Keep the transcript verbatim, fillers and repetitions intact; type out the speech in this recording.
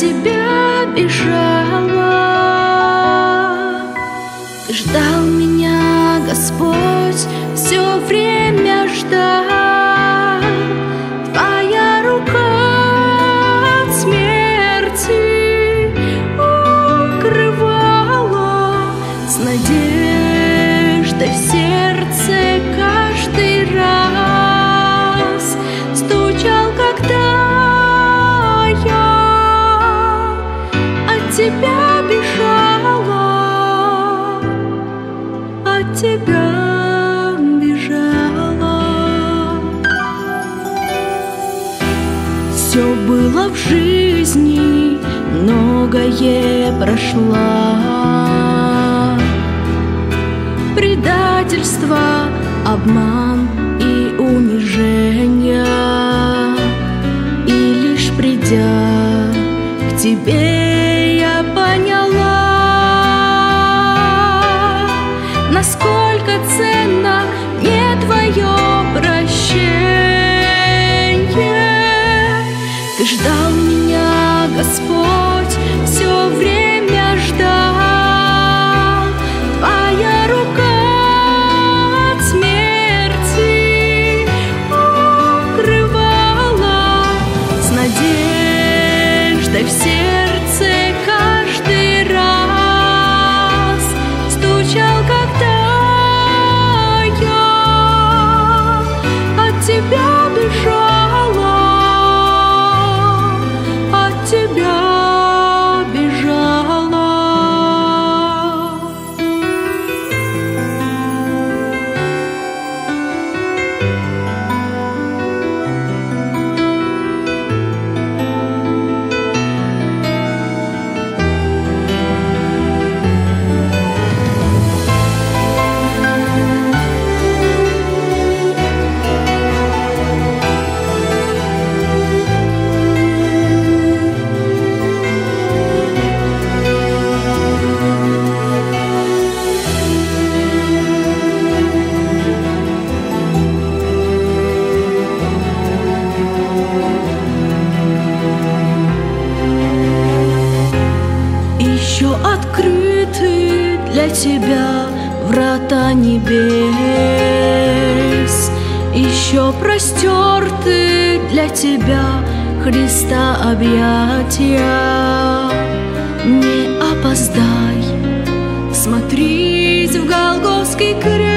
тебя бежала. Ты ждал меня, Господь, все время ждал. Твоя рука от смерти укрывала, с надеждой в сердце каждый раз стучал, когда я от тебя бежала, от тебя бежала. Все было в жизни, многое прошла. Предательство, обман и унижение. И лишь придя к тебе, я поняла, насколько ценно мне твое прощение. Ты ждал меня, Господь, все время ждал. Твоя рука от смерти укрывала, с надеждой в сердце каждый раз стучал, когда я от тебя бежала, от тебя бежала. Еще открыты для тебя врата небес, еще простерты для тебя, Христа, объятия. Не опоздай смотреть в Голгофский крест.